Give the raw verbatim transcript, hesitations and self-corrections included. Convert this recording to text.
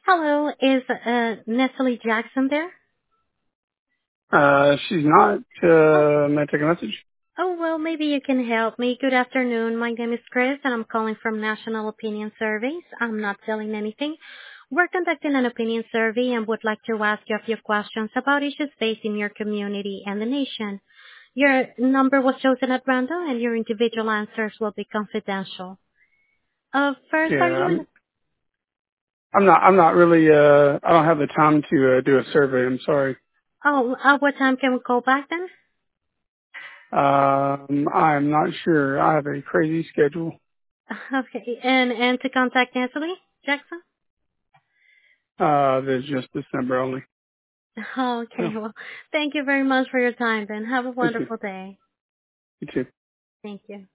Hello, is uh, Natalie Jackson there? Uh, she's not. Oh, Uh, may I take a message? oh, well, maybe you can help me. Good afternoon. My name is Chris, and I'm calling from National Opinion Surveys. I'm not selling anything. We're conducting an opinion survey and would like to ask you a few questions about issues facing your community and the nation. Your number was chosen at random, and your individual answers will be confidential. Uh, first, are Yeah, you in? I'm. I'm not. I'm not really. Uh, I don't have the time to uh, do a survey. I'm sorry. Oh, uh, what time can we call back then? Um, I'm not sure. I have a crazy schedule. Okay, and and to contact Natalie Jackson? Uh, there's just December only. Okay, So, well, thank you very much for your time, then. Have a thank you. wonderful day. You too. Thank you.